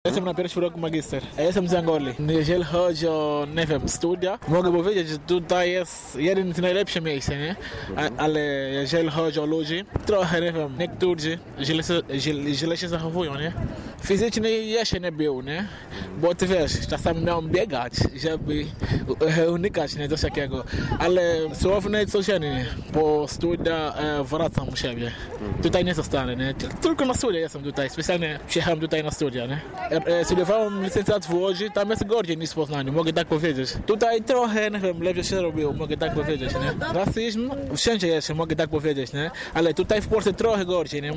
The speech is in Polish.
Jestem na pierwszym roku magister. Jestem z Angolii. Jeżeli chodzi o, nie wiem, studia, mogę powiedzieć, że tutaj jest jeden z najlepszych miejsc, nie? Ale jeżeli chodzi o ludzi, trochę, nie wiem, niektórzy źle się zachowują, nie? Fizycznie jeszcze nie był, nie? Bo ty wiesz, czasami miałem biegać, żeby unikać, nie? Coś takiego. Ale słownie codziennie po studia wracam u siebie. Tutaj nie zostanę, nie? Tylko na studia jestem tutaj. Specjalnie przyjechałem tutaj na studia, nie? Studiowałem licencjat w Łodzi, tam jest gorzej niż w Poznaniu, mogę tak powiedzieć. Tutaj trochę, nie wiem, lepiej się robiło, mogę tak powiedzieć, nie? Rasizm wszędzie jest, mogę tak powiedzieć, nie? Ale tutaj w Polsce trochę gorzej, nie?